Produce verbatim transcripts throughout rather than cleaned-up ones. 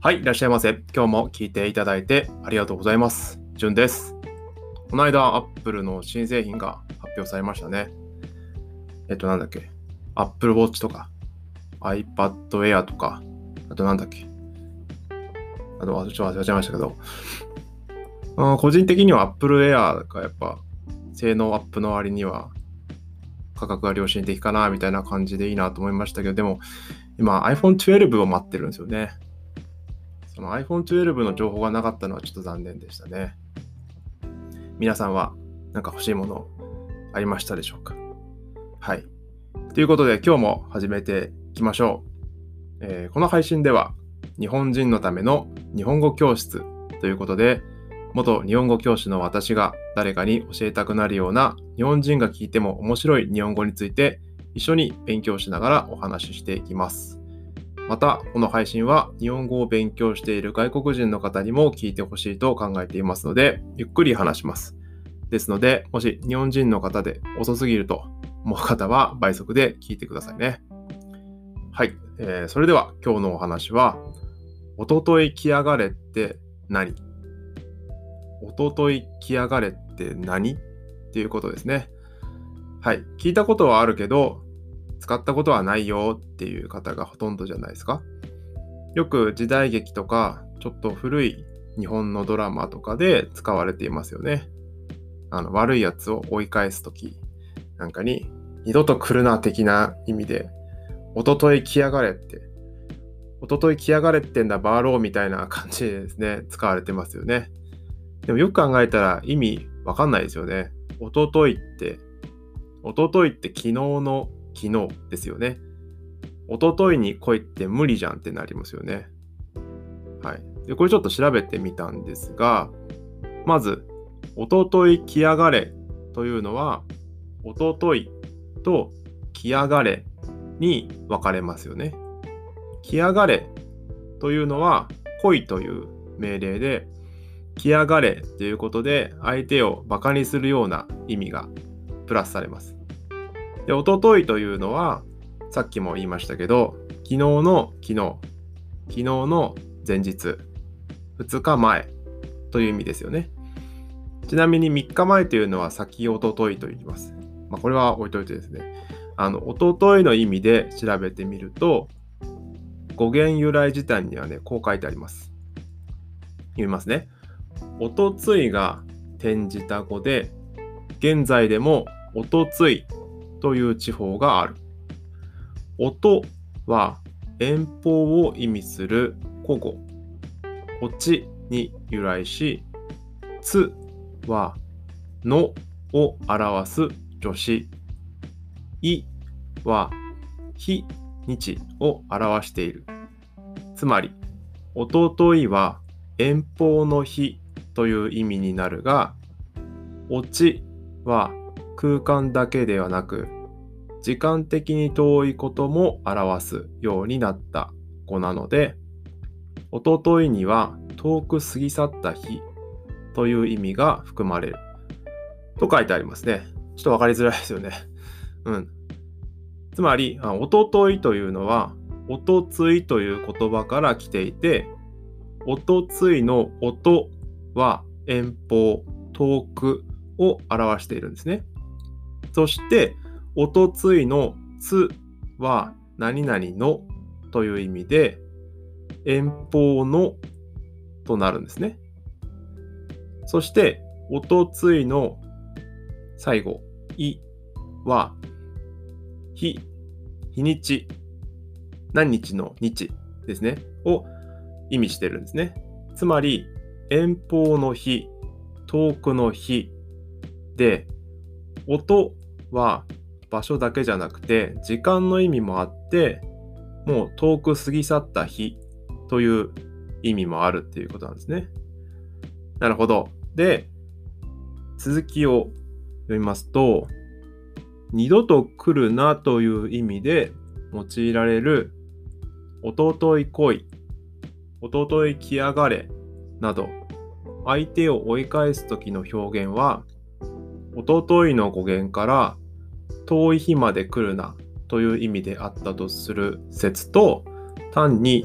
はい、いらっしゃいませ。今日も聞いていただいてありがとうございます。じゅんです。この間、Apple の新製品が発表されましたね。えっと、なんだっけ。Apple Watch とか、iPad Air とか、あとなんだっけ。あとはちょっと忘れちゃいましたけど、うん、個人的には Apple Air がやっぱ、性能アップの割には、価格が良心的かな、みたいな感じでいいなと思いましたけど、でも、今 iPhone じゅうにを待ってるんですよね。その iPhone じゅうにの情報がなかったのはちょっと残念でしたね。皆さんは何か欲しいものありましたでしょうか？はい。ということで今日も始めていきましょう。えー、この配信では日本人のための日本語教室ということで、元日本語教師の私が誰かに教えたくなるような日本人が聞いても面白い日本語について一緒に勉強しながらお話ししていきます。また、この配信は日本語を勉強している外国人の方にも聞いてほしいと考えていますので、ゆっくり話します。ですので、もし日本人の方で遅すぎると思う方は倍速で聞いてくださいね。はい、えー、それでは今日のお話は、おととい来やがれって何？おととい来やがれって何？っていうことですね。はい、聞いたことはあるけど、使ったことはないよっていう方がほとんどじゃないですか。よく時代劇とかちょっと古い日本のドラマとかで使われていますよね。あの悪いやつを追い返すときなんかに二度と来るな的な意味でおととい来やがれっておととい来やがれってんだバーローみたいな感じでですね使われてますよね。でもよく考えたら意味わかんないですよね。おとといっておとといって昨日の昨日ですよね。おとといに来いって無理じゃんってなりますよね。はい。で、これちょっと調べてみたんですが、まず、おととい来やがれというのは、おとといと来やがれに分かれますよね。来やがれというのは、来いという命令で、来やがれということで、相手をバカにするような意味がプラスされます。で、おとといというのは、さっきも言いましたけど、昨日の昨日、昨日の前日、ふつかまえという意味ですよね。ちなみにみっかまえというのは先おとといと言います。まあ、これは置いといてですね。あの、おとといの意味で調べてみると、語源由来辞典にはね、こう書いてあります。読みますね。おとついが転じた語で、現在でもおとついという地方がある。音は遠方を意味する古語、落ちに由来し、つはのを表す助詞、いは日、日を表している。つまり、おとといは遠方の日という意味になるが、落ちは空間だけではなく、時間的に遠いことも表すようになった語なので、おとといには遠く過ぎ去った日という意味が含まれると書いてありますね。ちょっとわかりづらいですよね。うん。つまり、おとといというのは、おとついという言葉から来ていて、おとついの音は遠方、遠くを表しているんですね。そして、おとついのつは何々のという意味で遠方のとなるんですね。そしておとついの最後いは日、日にち、何日の日ですねを意味してるんですね。つまり遠方の日、遠くの日で、音は場所だけじゃなくて時間の意味もあって、もう遠く過ぎ去った日という意味もあるっていうことなんですね。なるほど。で、続きを読みますと、二度と来るなという意味で用いられるおととい来い、おととい来やがれなど、相手を追い返す時の表現は、おとといの語源から遠い日まで来るなという意味であったとする説と、単に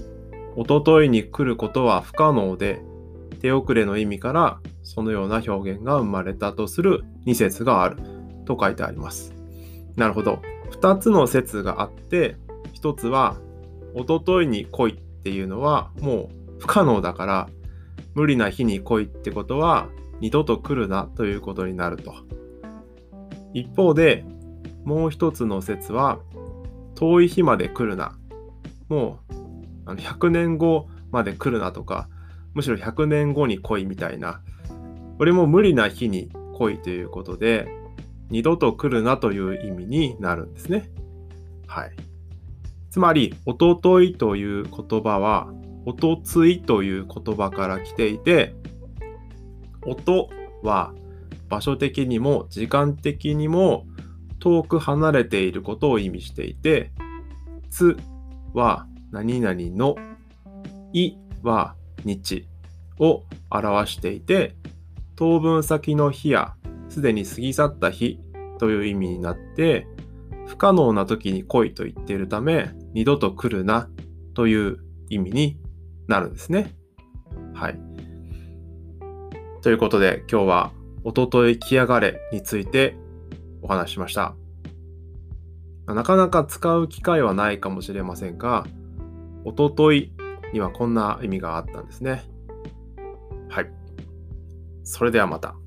おとといに来ることは不可能で、手遅れの意味からそのような表現が生まれたとするに説があると書いてあります。なるほど。ふたつの説があって、ひとつはおとといに来いっていうのはもう不可能だから、無理な日に来いってことは二度と来るなということになると。一方でもう一つの説は、遠い日まで来るな、もうあのひゃくねんごまで来るなとか、むしろひゃくねんごに来いみたいな、これも無理な日に来いということで、二度と来るなという意味になるんですね。はい。つまり、おとといという言葉は、おとついという言葉から来ていて、音は場所的にも時間的にも遠く離れていることを意味していて、つは何々の、いは日を表していて、当分先の日やすでに過ぎ去った日という意味になって、不可能な時に来いと言っているため、二度と来るなという意味になるんですね。はい。ということで、今日はおととい来やがれについてお話ししました。なかなか使う機会はないかもしれませんが、おとといにはこんな意味があったんですね。はい。それではまた。